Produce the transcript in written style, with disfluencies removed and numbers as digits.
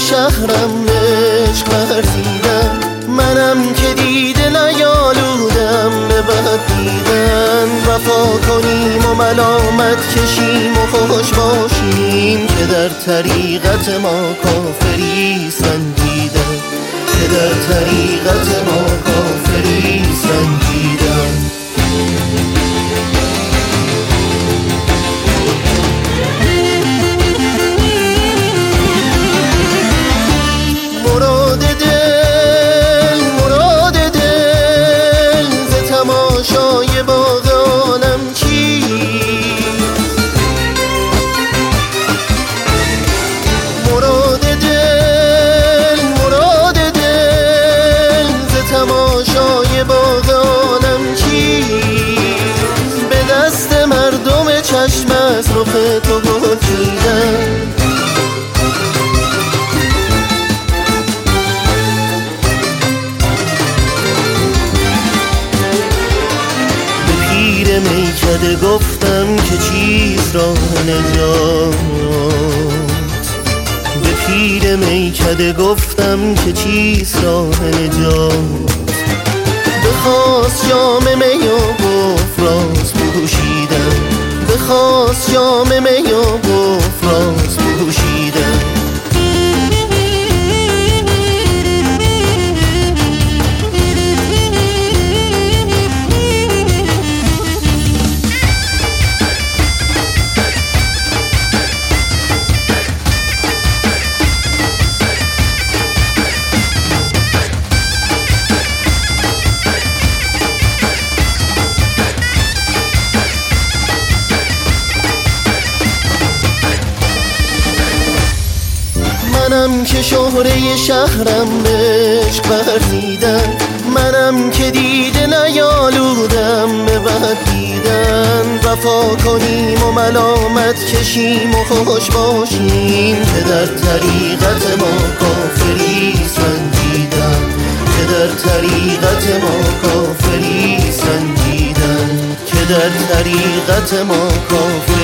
شهرم عشق ورزیدن، منم که دیده نیالودم به بد دیدن. وفا کنیم و ملامت کشیم و خوش باشیم که در طریقت ما کافری سنجیدن، که در طریقت ما کافری سنجیدن. مراد دل ز تماشای باغ عالم چی؟ مراد دل ز تماشای باغ عالم چی؟ به دست مردم چشم از رخ تو گل چیدن. میکده گفتم که چیست راه نجات، به پیر میکده گفتم که چیست راه نجات. بخواست جام می و گفت راز پوشیدم، بخواست جام می و گفت راز پوشیدم. منم که شهره شهرم عشق ورزیدن، منم که دیده نیالودم به بد دیدن. وفا کنیم و ملامت کشیم و خوش باشیم که در طریقت ما کافری سنجیدن، که در طریقت ما کافری سنجیدن، که در طریقت ما کافری